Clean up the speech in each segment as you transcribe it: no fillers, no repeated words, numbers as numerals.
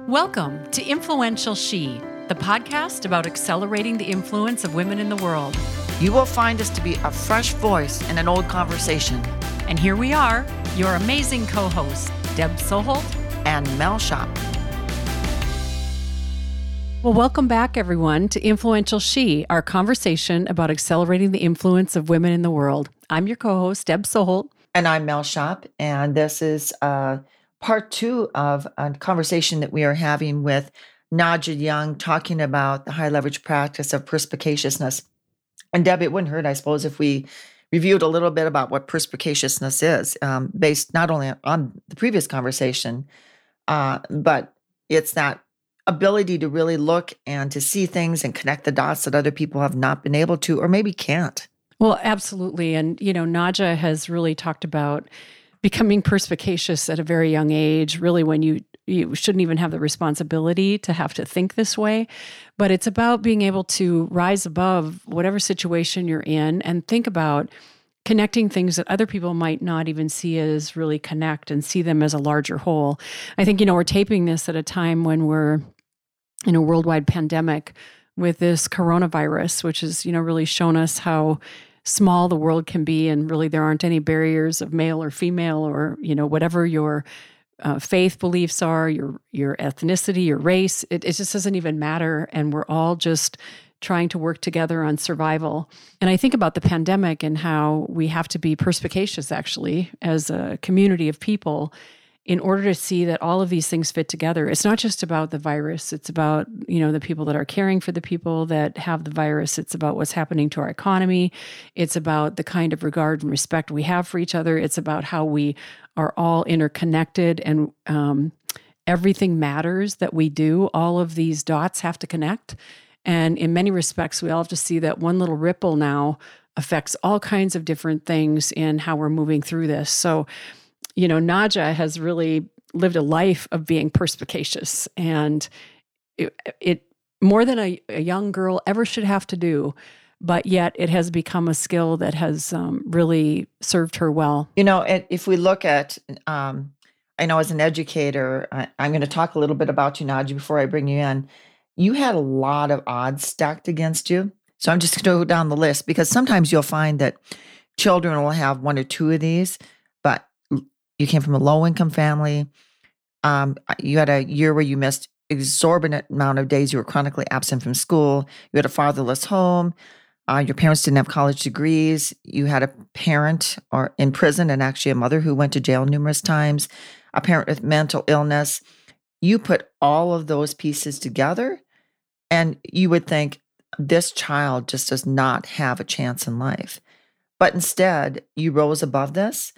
Welcome to Influential She, the podcast about accelerating the influence of women in the world. You will find us to be a fresh voice in an old conversation. And here we are, your amazing co-hosts, Deb Soholt and Mel Shop. Well, welcome back, everyone, to Influential She, our conversation about accelerating the influence of women in the world. I'm your co-host, Deb Soholt. And I'm Mel Shop, and this is part two of a conversation that we are having with Nadja Young, talking about the high leverage practice of perspicaciousness. And Deb, it wouldn't hurt, I suppose, if we reviewed a little bit about what perspicaciousness is, based not only on the previous conversation, but it's that ability to really look and to see things and connect the dots that other people have not been able to, or maybe can't. Well, absolutely. And, Nadja has really talked about becoming perspicacious at a very young age, really when you shouldn't even have the responsibility to have to think this way. But it's about being able to rise above whatever situation you're in and think about connecting things that other people might not even see as really connect and see them as a larger whole. I think, we're taping this at a time when we're in a worldwide pandemic with this coronavirus, which has, really shown us how small the world can be, and really there aren't any barriers of male or female or, whatever your faith beliefs are, your ethnicity, your race, it just doesn't even matter. And we're all just trying to work together on survival. And I think about the pandemic and how we have to be perspicacious, actually, as a community of people in order to see that all of these things fit together. It's not just about the virus. It's about, the people that are caring for the people that have the virus. It's about what's happening to our economy. It's about the kind of regard and respect we have for each other. It's about how we are all interconnected and everything matters that we do. All of these dots have to connect. And in many respects, we all have to see that one little ripple now affects all kinds of different things in how we're moving through this. So, Nadja has really lived a life of being perspicacious, and it more than a young girl ever should have to do, but yet it has become a skill that has really served her well. If we look at, I know as an educator, I'm going to talk a little bit about you, Nadja, before I bring you in. You had a lot of odds stacked against you. So I'm just going to go down the list, because sometimes you'll find that children will have one or two of these, but you came from a low-income family. You had a year where you missed exorbitant amount of days. You were chronically absent from school. You had a fatherless home. Your parents didn't have college degrees. You had a parent or in prison, and actually a mother who went to jail numerous times, a parent with mental illness. You put all of those pieces together, and you would think this child just does not have a chance in life. But instead, you rose above this.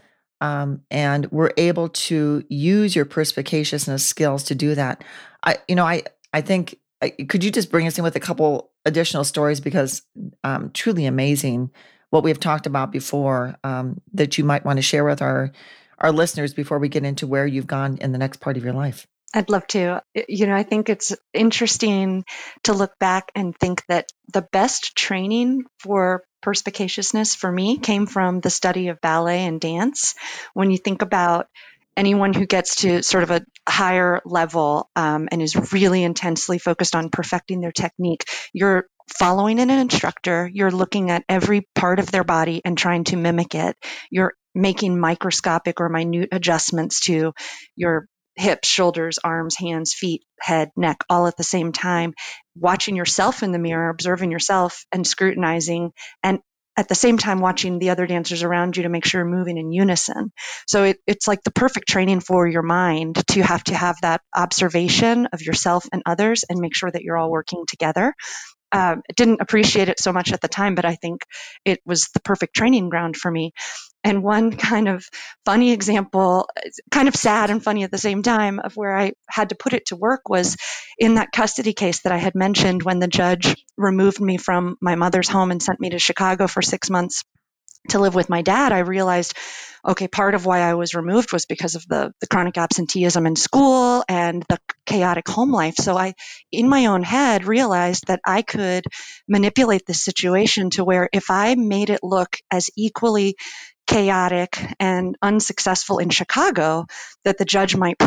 And we're able to use your perspicaciousness skills to do that. I think, could you just bring us in with a couple additional stories, because truly amazing what we've talked about before, that you might want to share with our listeners before we get into where you've gone in the next part of your life. I'd love to. I think it's interesting to look back and think that the best training for perspicaciousness for me came from the study of ballet and dance. When you think about anyone who gets to sort of a higher level and is really intensely focused on perfecting their technique, you're following an instructor, you're looking at every part of their body and trying to mimic it. You're making microscopic or minute adjustments to your hips, shoulders, arms, hands, feet, head, neck, all at the same time, watching yourself in the mirror, observing yourself and scrutinizing, and at the same time watching the other dancers around you to make sure you're moving in unison. So it's like the perfect training for your mind to have that observation of yourself and others and make sure that you're all working together. Didn't appreciate it so much at the time, but I think it was the perfect training ground for me. And one kind of funny example, kind of sad and funny at the same time, of where I had to put it to work was in that custody case that I had mentioned, when the judge removed me from my mother's home and sent me to Chicago for 6 months to live with my dad. I realized, okay, part of why I was removed was because of the chronic absenteeism in school and the chaotic home life. So I, in my own head, realized that I could manipulate this situation to where if I made it look as equally chaotic and unsuccessful in Chicago, that the judge might put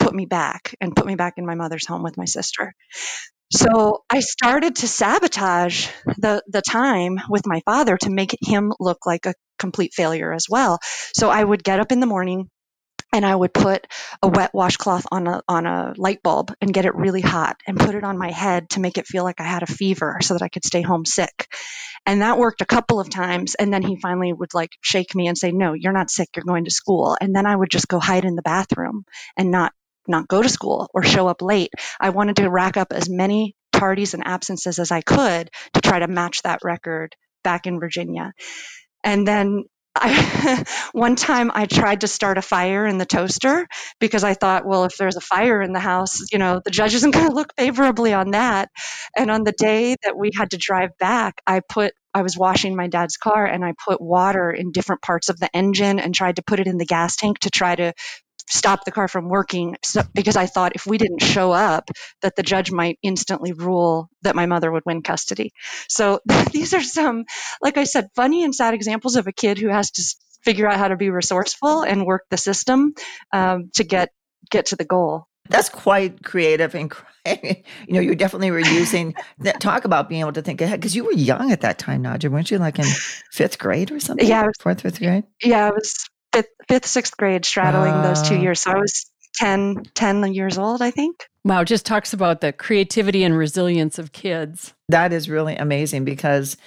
put me back in my mother's home with my sister. So I started to sabotage the time with my father to make him look like a complete failure as well. So I would get up in the morning and I would put a wet washcloth on a light bulb and get it really hot and put it on my head to make it feel like I had a fever so that I could stay home sick. And that worked a couple of times. And then he finally would like shake me and say, no, you're not sick. You're going to school. And then I would just go hide in the bathroom and not go to school or show up late. I wanted to rack up as many tardies and absences as I could to try to match that record back in Virginia. And then one time I tried to start a fire in the toaster because I thought, well, if there's a fire in the house, the judge isn't going to look favorably on that. And on the day that we had to drive back, I was washing my dad's car and I put water in different parts of the engine and tried to put it in the gas tank to try to stop the car from working, because I thought if we didn't show up, that the judge might instantly rule that my mother would win custody. So these are some, like I said, funny and sad examples of a kid who has to figure out how to be resourceful and work the system to get to the goal. That's quite creative and you definitely were using that. Talk about being able to think ahead, because you were young at that time, Nadja, weren't you? Like in fifth grade or something? Yeah, fourth, fifth grade. Yeah, I was fifth, sixth grade, straddling those 2 years. So I was 10 years old, I think. Wow, just talks about the creativity and resilience of kids. That is really amazing, because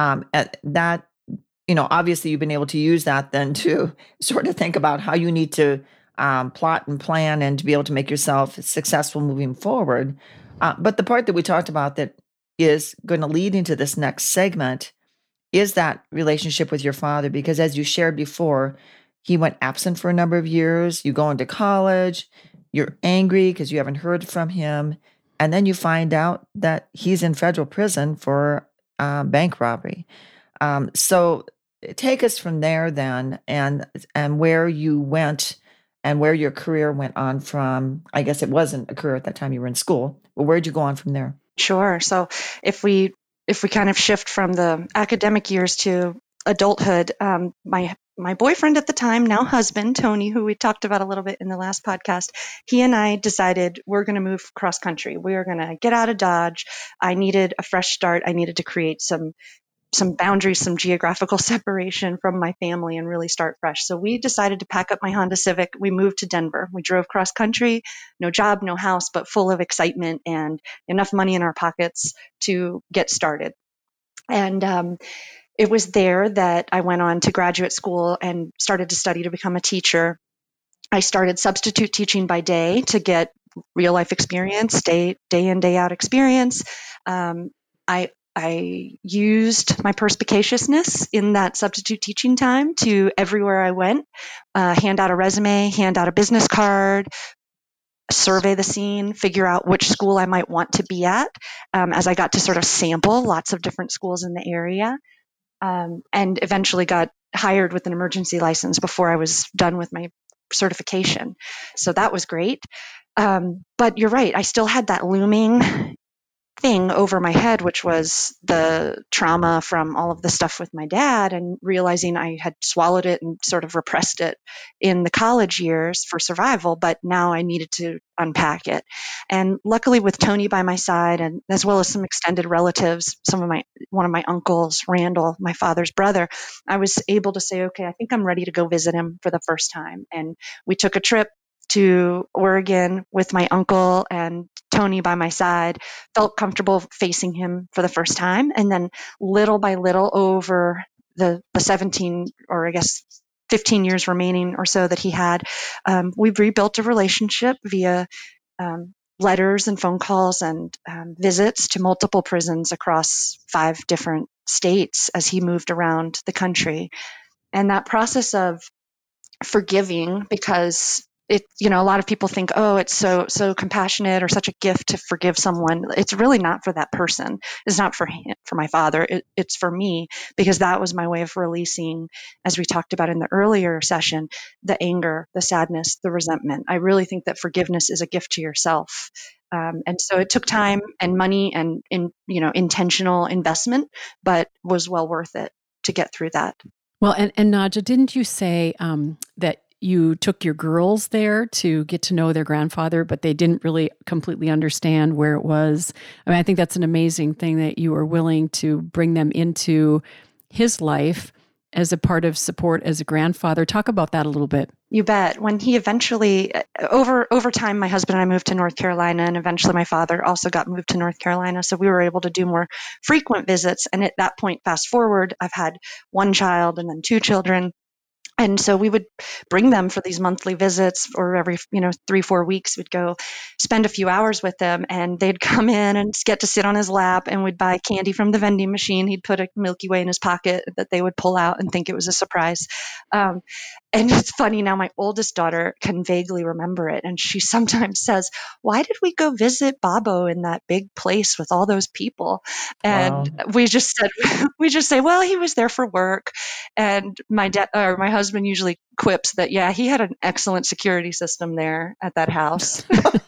that, obviously you've been able to use that then to sort of think about how you need to plot and plan and to be able to make yourself successful moving forward. But the part that we talked about that is going to lead into this next segment is that relationship with your father, because as you shared before, he went absent for a number of years. You go into college, you're angry because you haven't heard from him, and then you find out that he's in federal prison for bank robbery. So take us from there then, and where you went and where your career went on from. I guess it wasn't a career at that time, you were in school, but where'd you go on from there? Sure. So if we kind of shift from the academic years to adulthood, my boyfriend at the time, now husband, Tony, who we talked about a little bit in the last podcast, he and I decided we're going to move cross country. We are going to get out of Dodge. I needed a fresh start. I needed to create some boundaries, some geographical separation from my family and really start fresh. So we decided to pack up my Honda Civic. We moved to Denver. We drove cross country, no job, no house, but full of excitement and enough money in our pockets to get started. And it was there that I went on to graduate school and started to study to become a teacher. I started substitute teaching by day to get real life experience, day in, day out experience. I used my perspicaciousness in that substitute teaching time to everywhere I went, hand out a resume, hand out a business card, survey the scene, figure out which school I might want to be at, as I got to sort of sample lots of different schools in the area. And eventually got hired with an emergency license before I was done with my certification. So that was great. But you're right. I still had that looming thing over my head, which was the trauma from all of the stuff with my dad, and realizing I had swallowed it and sort of repressed it in the college years for survival, but now I needed to unpack it. And luckily with Tony by my side, and as well as some extended relatives, one of my uncles, Randall, my father's brother, I was able to say, okay, I think I'm ready to go visit him for the first time. And we took a trip to Oregon with my uncle and Tony by my side, felt comfortable facing him for the first time. And then little by little over the 17, or I guess 15 years remaining or so that he had, we rebuilt a relationship via letters and phone calls and visits to multiple prisons across 5 different states as he moved around the country. And that process of forgiving, because a lot of people think, oh, it's so compassionate or such a gift to forgive someone. It's really not for that person. It's not for my father. It's for me, because that was my way of releasing, as we talked about in the earlier session, the anger, the sadness, the resentment. I really think that forgiveness is a gift to yourself. And so it took time and money and intentional investment, but was well worth it to get through that. Well, and Nadja, didn't you say that you took your girls there to get to know their grandfather, but they didn't really completely understand where it was. I mean, I think that's an amazing thing that you were willing to bring them into his life as a part of support as a grandfather. Talk about that a little bit. You bet. When he eventually, over time, my husband and I moved to North Carolina, and eventually my father also got moved to North Carolina. So we were able to do more frequent visits. And at that point, fast forward, I've had one child and then two children. And so we would bring them for these monthly visits, or every 3-4 weeks we'd go spend a few hours with them, and they'd come in and get to sit on his lap, and we'd buy candy from the vending machine. He'd put a Milky Way in his pocket that they would pull out and think it was a surprise. And it's funny now, my oldest daughter can vaguely remember it. And she sometimes says, "Why did we go visit Bobo in that big place with all those people?" And we just say, "Well, he was there for work." And my husband usually quips that, yeah, he had an excellent security system there at that house.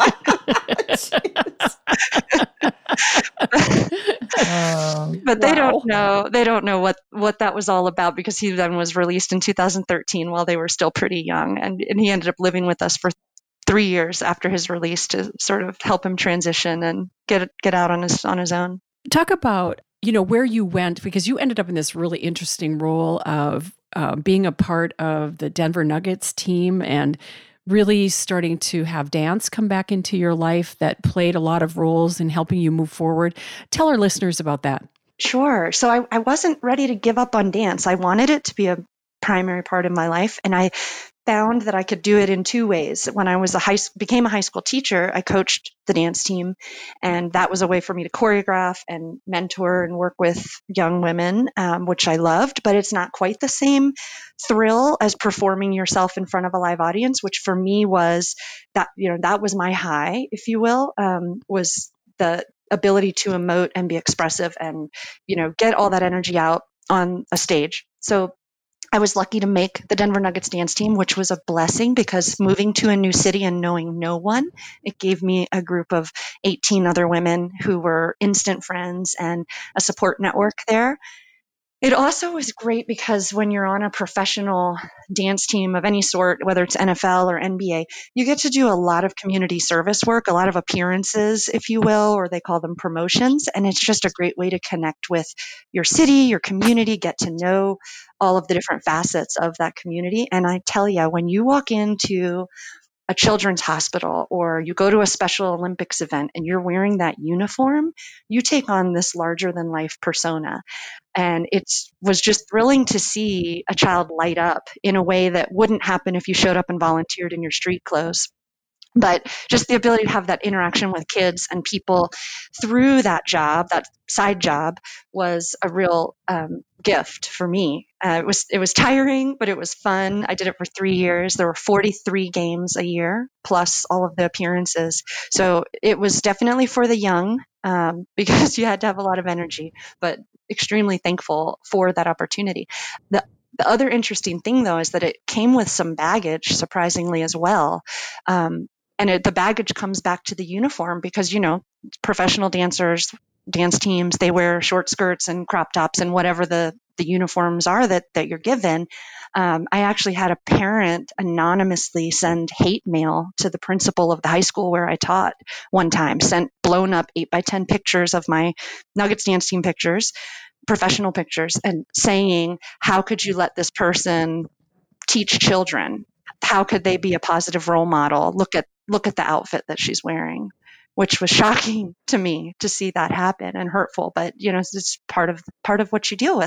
But they don't know what that was all about, because he then was released in 2013 while they were still pretty young. And he ended up living with us for 3 years after his release to sort of help him transition and get out on his own. Talk about, where you went, because you ended up in this really interesting role of being a part of the Denver Nuggets team and really starting to have dance come back into your life that played a lot of roles in helping you move forward. Tell our listeners about that. Sure. So I wasn't ready to give up on dance. I wanted it to be a primary part of my life. And I found that I could do it in two ways. When I became a high school teacher, I coached the dance team, and that was a way for me to choreograph and mentor and work with young women, which I loved. But it's not quite the same thrill as performing yourself in front of a live audience, which for me was that was my high, if you will, was the ability to emote and be expressive and get all that energy out on a stage. So I was lucky to make the Denver Nuggets dance team, which was a blessing, because moving to a new city and knowing no one, it gave me a group of 18 other women who were instant friends and a support network there. It also was great because when you're on a professional dance team of any sort, whether it's NFL or NBA, you get to do a lot of community service work, a lot of appearances, if you will, or they call them promotions. And it's just a great way to connect with your city, your community, get to know all of the different facets of that community. And I tell you, when you walk into a children's hospital or you go to a Special Olympics event and you're wearing that uniform, you take on this larger than life persona. And it was just thrilling to see a child light up in a way that wouldn't happen if you showed up and volunteered in your street clothes. But just the ability to have that interaction with kids and people through that job, that side job, was a real gift for me. It was tiring, but it was fun. I did it for 3 years. There were 43 games a year, plus all of the appearances. So it was definitely for the young, because you had to have a lot of energy, but extremely thankful for that opportunity. The other interesting thing, though, is that it came with some baggage, surprisingly, as well. And the baggage comes back to the uniform, because, professional dancers, dance teams, they wear short skirts and crop tops and whatever the uniforms are that you're given. I actually had a parent anonymously send hate mail to the principal of the high school where I taught one time, sent blown up 8x10 pictures of my Nuggets dance team pictures, professional pictures, and saying, "How could you let this person teach children? How could they be a positive role model? Look at the outfit that she's wearing," which was shocking to me to see that happen, and hurtful. But, it's part of what you deal with.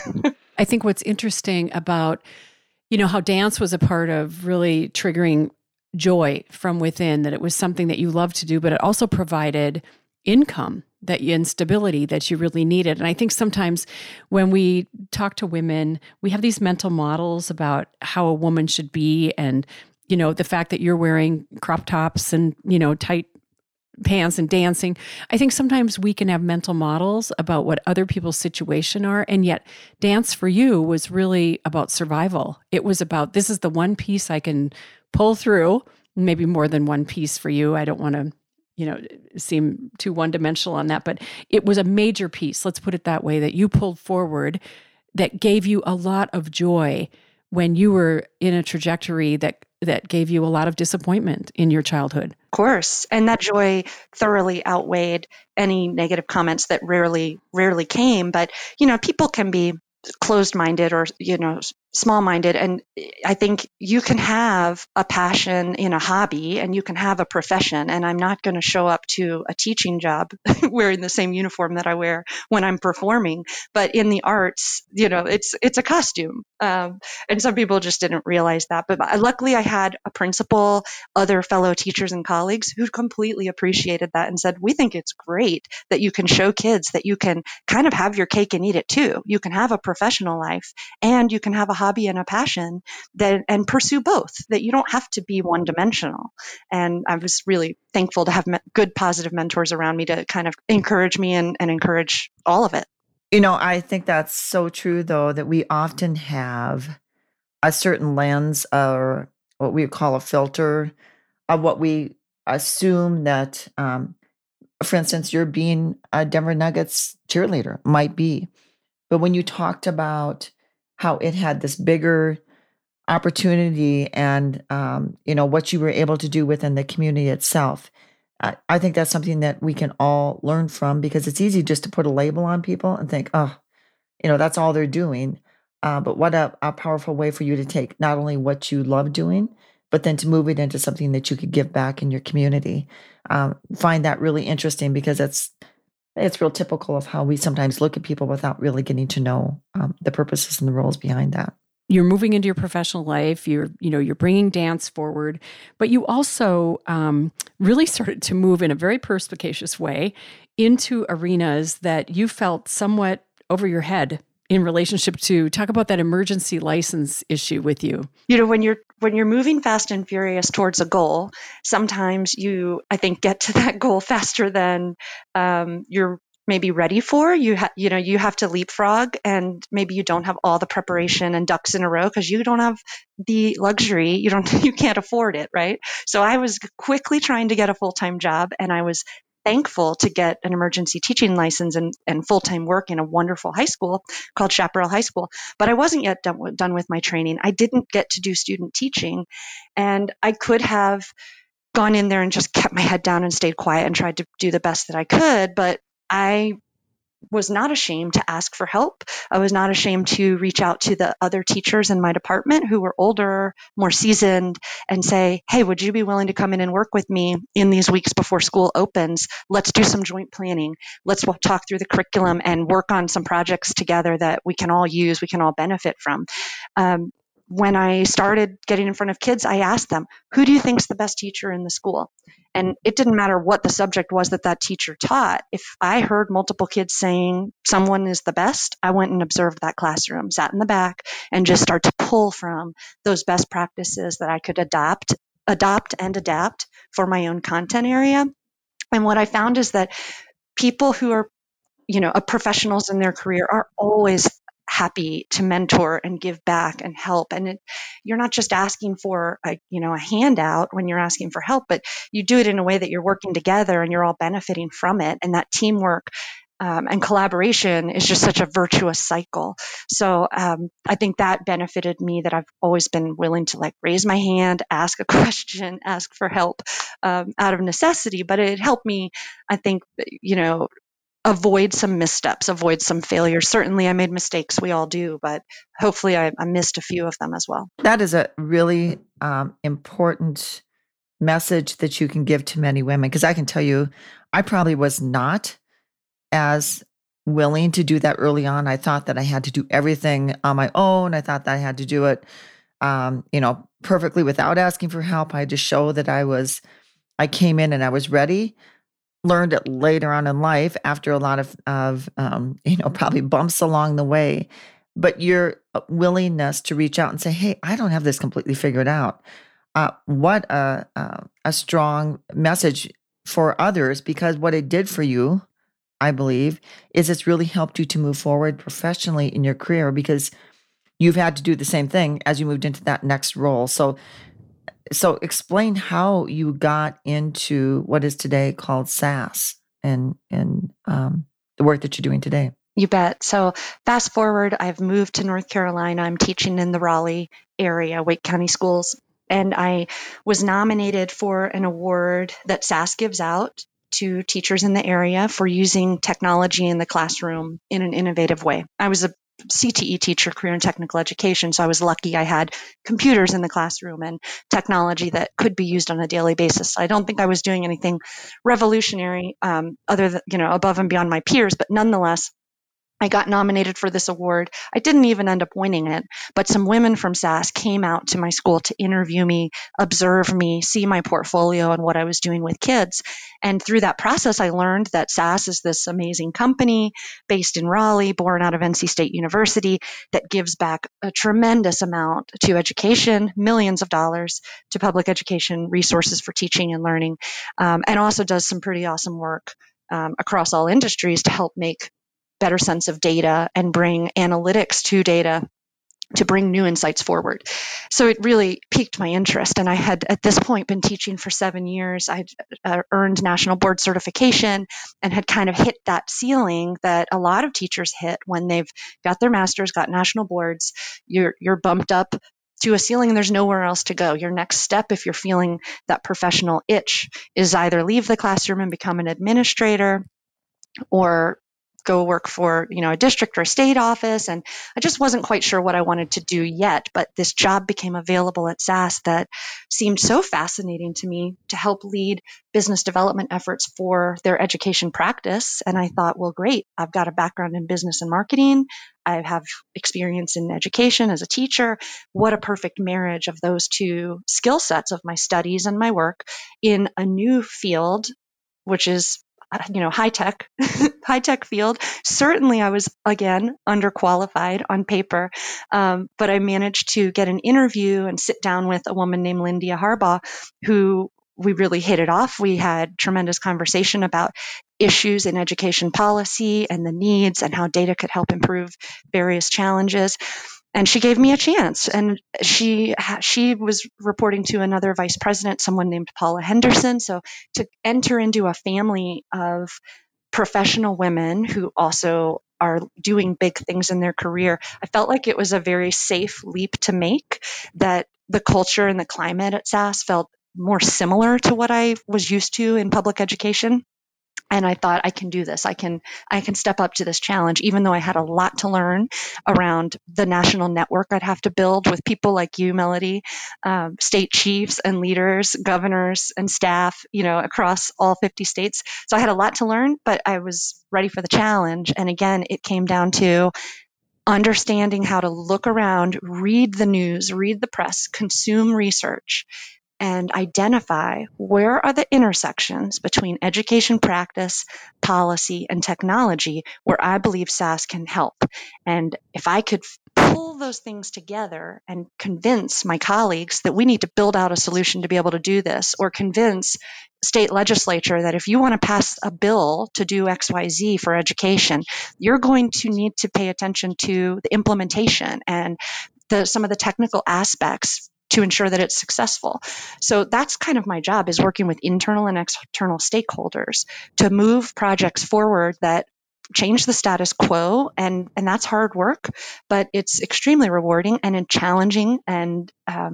I think what's interesting about, how dance was a part of really triggering joy from within, that it was something that you loved to do, but it also provided income and stability that you really needed. And I think sometimes when we talk to women, we have these mental models about how a woman should be. And, the fact that you're wearing crop tops and, tight pants and dancing. I think sometimes we can have mental models about what other people's situation are. And yet dance for you was really about survival. It was about, this is the one piece I can pull through, maybe more than one piece for you. I don't want to, seem too one-dimensional on that, but it was a major piece, let's put it that way, that you pulled forward that gave you a lot of joy when you were in a trajectory that gave you a lot of disappointment in your childhood. Of course. And that joy thoroughly outweighed any negative comments that rarely came. But, people can be closed-minded or, small-minded. And I think you can have a passion in a hobby and you can have a profession. And I'm not going to show up to a teaching job wearing the same uniform that I wear when I'm performing. But in the arts, it's a costume. And some people just didn't realize that. But luckily I had a principal, other fellow teachers and colleagues who completely appreciated that and said, we think it's great that you can show kids that you can kind of have your cake and eat it too. You can have a professional life and you can have a hobby and a passion and pursue both, that you don't have to be one dimensional. And I was really thankful to have good positive mentors around me to kind of encourage me and encourage all of it. I think that's so true, though, that we often have a certain lens or what we call a filter of what we assume that, for instance, you're being a Denver Nuggets cheerleader might be. But when you talked about how it had this bigger opportunity and, what you were able to do within the community itself, I think that's something that we can all learn from, because it's easy just to put a label on people and think, oh, that's all they're doing. But what a powerful way for you to take not only what you love doing, but then to move it into something that you could give back in your community. Find that really interesting, because it's real typical of how we sometimes look at people without really getting to know the purposes and the roles behind that. You're moving into your professional life. You're bringing dance forward, but you also really started to move in a very perspicacious way into arenas that you felt somewhat over your head in relationship to. Talk about that emergency license issue with you. When you're moving fast and furious towards a goal, sometimes you, I think, get to that goal faster than you're maybe ready for. You have to leapfrog, and maybe you don't have all the preparation and ducks in a row because you don't have the luxury. You can't afford it, right? So I was quickly trying to get a full-time job, and I was thankful to get an emergency teaching license and full-time work in a wonderful high school called Chaparral High School. But I wasn't yet done with my training. I didn't get to do student teaching, and I could have gone in there and just kept my head down and stayed quiet and tried to do the best that I could. But I was not ashamed to ask for help. I was not ashamed to reach out to the other teachers in my department who were older, more seasoned, and say, hey, would you be willing to come in and work with me in these weeks before school opens? Let's do some joint planning. Let's talk through the curriculum and work on some projects together that we can all use, we can all benefit from. When I started getting in front of kids, I asked them, who do you think is the best teacher in the school? And it didn't matter what the subject was that teacher taught. If I heard multiple kids saying someone is the best, I went and observed that classroom, sat in the back, and just started to pull from those best practices that I could adopt and adapt for my own content area. And what I found is that people who are, professionals in their career are always happy to mentor and give back and help. And you're not just asking for a handout when you're asking for help, but you do it in a way that you're working together and you're all benefiting from it. And that teamwork and collaboration is just such a virtuous cycle. So I think that benefited me, that I've always been willing to raise my hand, ask a question, ask for help out of necessity. But it helped me, I think, avoid some missteps, avoid some failures. Certainly I made mistakes. We all do, but hopefully I missed a few of them as well. That is a really important message that you can give to many women, because I can tell you, I probably was not as willing to do that early on. I thought that I had to do everything on my own. I thought that I had to do it, perfectly without asking for help. I had to show that I came in and I was ready. Learned it later on in life after a lot of probably bumps along the way. But your willingness to reach out and say, hey, I don't have this completely figured out. What a strong message for others, because what it did for you, I believe, is it's really helped you to move forward professionally in your career, because you've had to do the same thing as you moved into that next role. So explain how you got into what is today called SAS and the work that you're doing today. You bet. So fast forward, I've moved to North Carolina. I'm teaching in the Raleigh area, Wake County Schools. And I was nominated for an award that SAS gives out to teachers in the area for using technology in the classroom in an innovative way. I was a CTE teacher, career and technical education, so I was lucky I had computers in the classroom and technology that could be used on a daily basis. I don't think I was doing anything revolutionary other than, above and beyond my peers, but nonetheless, I got nominated for this award. I didn't even end up winning it, but some women from SAS came out to my school to interview me, observe me, see my portfolio and what I was doing with kids. And through that process, I learned that SAS is this amazing company based in Raleigh, born out of NC State University, that gives back a tremendous amount to education, millions of dollars to public education resources for teaching and learning, and also does some pretty awesome work across all industries to help make better sense of data and bring analytics to data to bring new insights forward. So it really piqued my interest. And I had, at this point, been teaching for 7 years. I'd earned national board certification and had kind of hit that ceiling that a lot of teachers hit when they've got their masters, got national boards. You're bumped up to a ceiling and there's nowhere else to go. Your next step, if you're feeling that professional itch, is either leave the classroom and become an administrator or go work for, a district or a state office. And I just wasn't quite sure what I wanted to do yet, but this job became available at SAS that seemed so fascinating to me to help lead business development efforts for their education practice. And I thought, well, great. I've got a background in business and marketing. I have experience in education as a teacher. What a perfect marriage of those two skill sets of my studies and my work in a new field, which is high tech field. Certainly I was, again, underqualified on paper. But I managed to get an interview and sit down with a woman named Lyndia Harbaugh, who we really hit it off. We had tremendous conversation about issues in education policy and the needs and how data could help improve various challenges. And she gave me a chance. And she was reporting to another vice president, someone named Paula Henderson. So to enter into a family of professional women who also are doing big things in their career, I felt like it was a very safe leap to make, that the culture and the climate at SAS felt more similar to what I was used to in public education. And I thought, I can do this. I can step up to this challenge, even though I had a lot to learn around the national network I'd have to build with people like you, Melody, state chiefs and leaders, governors and staff, across all 50 states. So I had a lot to learn, but I was ready for the challenge. And again, it came down to understanding how to look around, read the news, read the press, consume research, and identify where are the intersections between education practice, policy, and technology where I believe SAS can help. And if I could pull those things together and convince my colleagues that we need to build out a solution to be able to do this, or convince state legislature that if you want to pass a bill to do XYZ for education, you're going to need to pay attention to the implementation and some of the technical aspects to ensure that it's successful. So that's kind of my job, is working with internal and external stakeholders to move projects forward that change the status quo. And that's hard work, but it's extremely rewarding and challenging. And,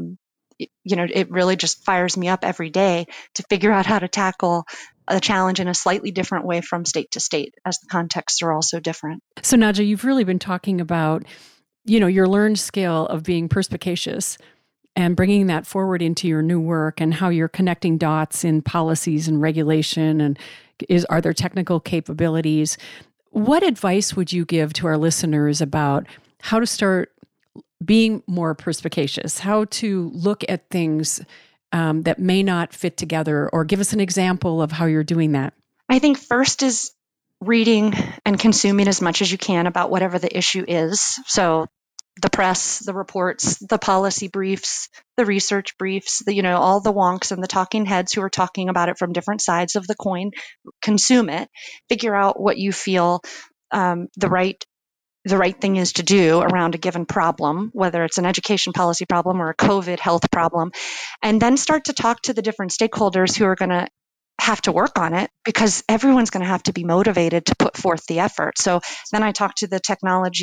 it really just fires me up every day to figure out how to tackle a challenge in a slightly different way from state to state, as the contexts are also different. So Nadja, you've really been talking about, your learned skill of being perspicacious and bringing that forward into your new work, and how you're connecting dots in policies and regulation, and are there technical capabilities? What advice would you give to our listeners about how to start being more perspicacious, how to look at things that may not fit together, or give us an example of how you're doing that? I think first is reading and consuming as much as you can about whatever the issue is. So the press, the reports, the policy briefs, the research briefs, all the wonks and the talking heads who are talking about it from different sides of the coin. Consume it, figure out what you feel the right thing is to do around a given problem, whether it's an education policy problem or a COVID health problem, and then start to talk to the different stakeholders who are going to have to work on it, because everyone's going to have to be motivated to put forth the effort. So then I talked to the technology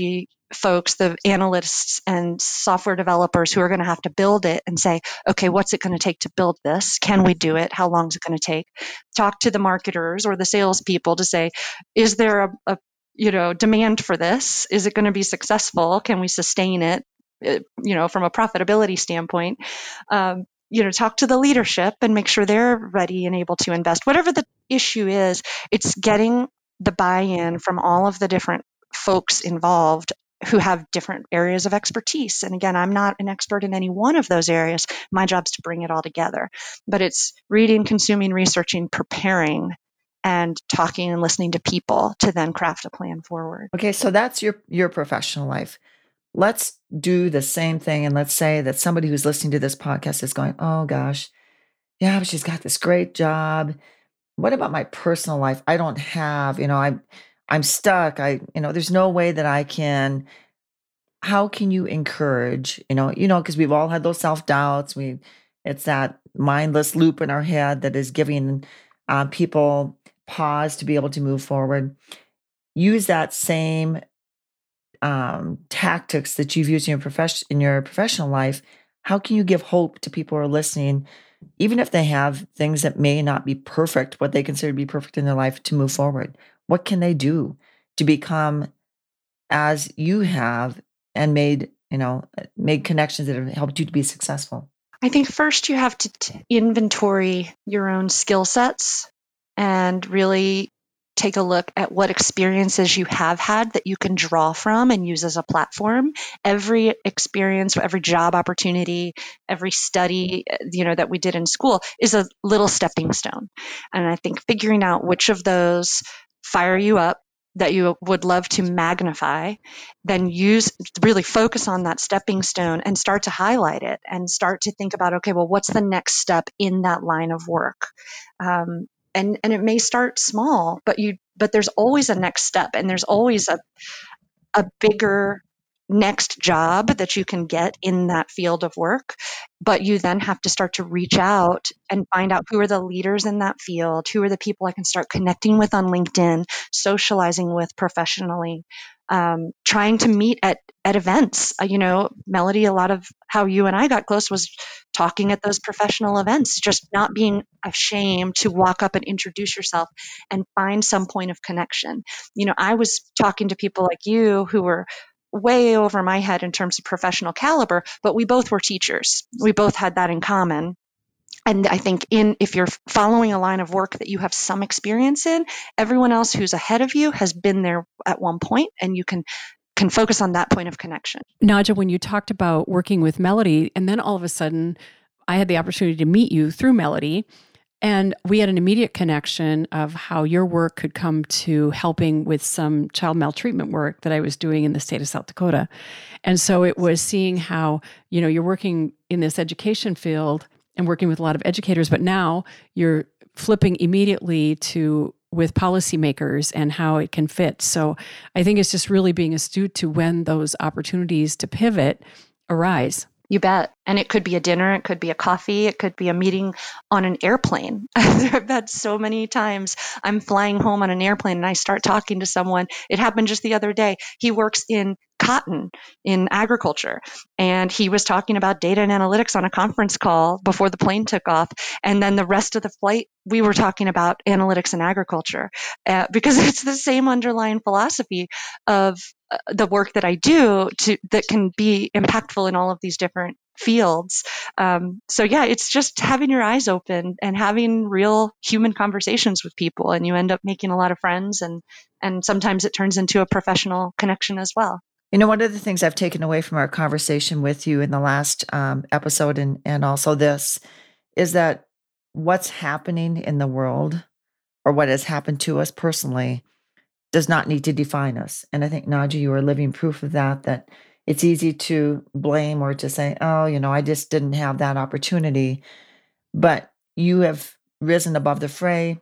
folks, the analysts and software developers who are going to have to build it and say, okay, what's it going to take to build this? Can we do it? How long is it going to take? Talk to the marketers or the salespeople to say, is there a demand for this? Is it going to be successful? Can we sustain it? From a profitability standpoint, talk to the leadership and make sure they're ready and able to invest. Whatever the issue is, it's getting the buy-in from all of the different folks involved who have different areas of expertise. And again, I'm not an expert in any one of those areas. My job's to bring it all together. But it's reading, consuming, researching, preparing, and talking and listening to people to then craft a plan forward. Okay, so that's your professional life. Let's do the same thing. And let's say that somebody who's listening to this podcast is going, oh gosh, yeah, she's got this great job. What about my personal life? I don't have, I'm stuck. There's no way that I can. How can you encourage, because we've all had those self-doubts. It's that mindless loop in our head that is giving people pause to be able to move forward. Use that same tactics that you've used in your professional life. How can you give hope to people who are listening, even if they have things that may not be perfect, what they consider to be perfect in their life, to move forward? What can they do to become as you have and made connections that have helped you to be successful? I think first you have to inventory your own skill sets and really take a look at what experiences you have had that you can draw from and use as a platform. Every experience, every job opportunity, every study, that we did in school is a little stepping stone. And I think figuring out which of those fire you up, that you would love to magnify, then really focus on that stepping stone and start to highlight it and start to think about, okay, well, what's the next step in that line of work? And it may start small, but there's always a next step, and there's always a bigger next job that you can get in that field of work. But you then have to start to reach out and find out who are the leaders in that field, who are the people I can start connecting with on LinkedIn, socializing with professionally, trying to meet at events. Melody, a lot of how you and I got close was talking at those professional events, just not being ashamed to walk up and introduce yourself and find some point of connection. I was talking to people like you who were way over my head in terms of professional caliber, but we both were teachers. We both had that in common. And I think if you're following a line of work that you have some experience in, everyone else who's ahead of you has been there at one point, and you can focus on that point of connection. Nadja, when you talked about working with Melody, and then all of a sudden I had the opportunity to meet you through Melody, and we had an immediate connection of how your work could come to helping with some child maltreatment work that I was doing in the state of South Dakota. And so it was seeing how, you're working in this education field and working with a lot of educators, but now you're flipping immediately with policymakers and how it can fit. So I think it's just really being astute to when those opportunities to pivot arise. You bet. And it could be a dinner, it could be a coffee, it could be a meeting on an airplane. I've had so many times I'm flying home on an airplane and I start talking to someone. It happened just the other day. He works in cotton, in agriculture, and he was talking about data and analytics on a conference call before the plane took off. And then the rest of the flight, we were talking about analytics and agriculture because it's the same underlying philosophy of the work that I do that can be impactful in all of these different fields. So yeah, it's just having your eyes open and having real human conversations with people, and you end up making a lot of friends, and sometimes it turns into a professional connection as well. One of the things I've taken away from our conversation with you in the last episode and also this is that what's happening in the world, or what has happened to us personally, does not need to define us. And I think, Nadja, you are living proof of that it's easy to blame or to say, oh, I just didn't have that opportunity. But you have risen above the fray.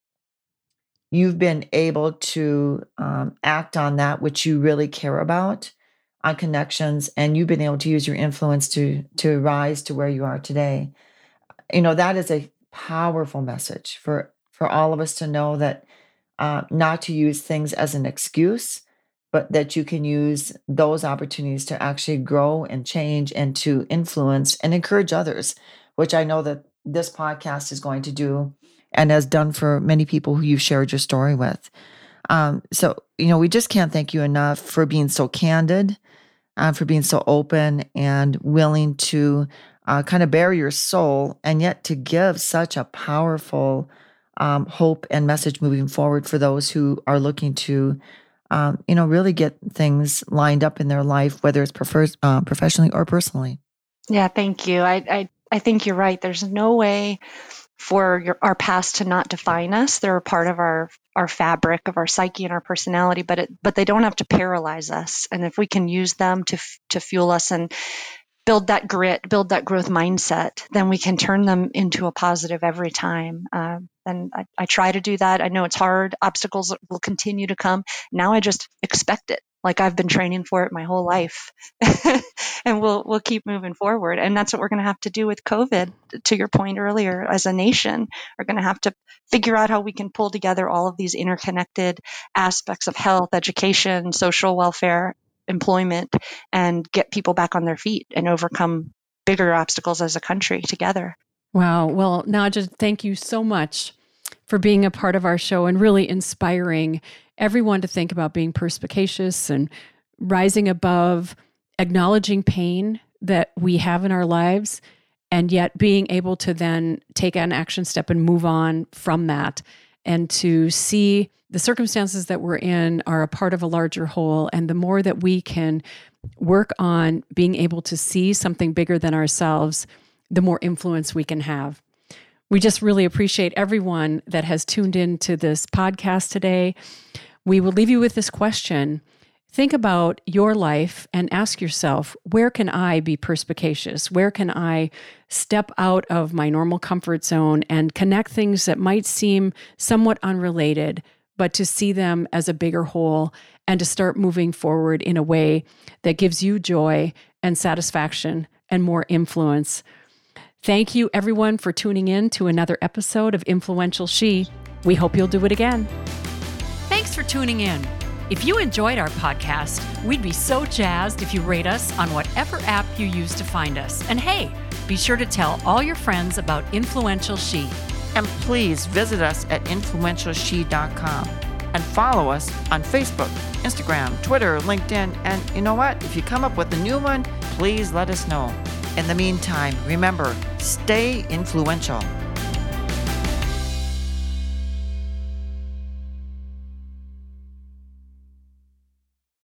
You've been able to act on that which you really care about, on connections, and you've been able to use your influence to rise to where you are today. That is a powerful message for all of us to know that not to use things as an excuse, but that you can use those opportunities to actually grow and change and to influence and encourage others, which I know that this podcast is going to do and has done for many people who you've shared your story with. So, we just can't thank you enough for being so candid, for being so open and willing to kind of bare your soul, and yet to give such a powerful hope and message moving forward for those who are looking to, really get things lined up in their life, whether it's professionally or personally. Yeah, thank you. I think you're right. There's no way for our past to not define us. They're a part of our fabric, of our psyche and our personality, but they don't have to paralyze us. And if we can use them to fuel us and build that grit, build that growth mindset, then we can turn them into a positive every time. And I try to do that. I know it's hard. Obstacles will continue to come. Now I just expect it. Like I've been training for it my whole life, and we'll keep moving forward. And that's what we're going to have to do with COVID. To your point earlier, as a nation, we're going to have to figure out how we can pull together all of these interconnected aspects of health, education, social welfare, employment, and get people back on their feet and overcome bigger obstacles as a country together. Wow. Well, Nadja, thank you so much for being a part of our show and really inspiring everyone to think about being perspicacious and rising above, acknowledging pain that we have in our lives, and yet being able to then take an action step and move on from that, and to see the circumstances that we're in are a part of a larger whole. And the more that we can work on being able to see something bigger than ourselves, the more influence we can have. We just really appreciate everyone that has tuned in to this podcast today. We will leave you with this question. Think about your life and ask yourself, where can I be perspicacious? Where can I step out of my normal comfort zone and connect things that might seem somewhat unrelated, but to see them as a bigger whole and to start moving forward in a way that gives you joy and satisfaction and more influence. Thank you, everyone, for tuning in to another episode of Influential She. We hope you'll do it again. Thanks for tuning in. If you enjoyed our podcast, we'd be so jazzed if you rate us on whatever app you use to find us. And hey, be sure to tell all your friends about Influential She. And please visit us at influentialshe.com and follow us on Facebook, Instagram, Twitter, LinkedIn. And you know what? If you come up with a new one, please let us know. In the meantime, remember, stay influential.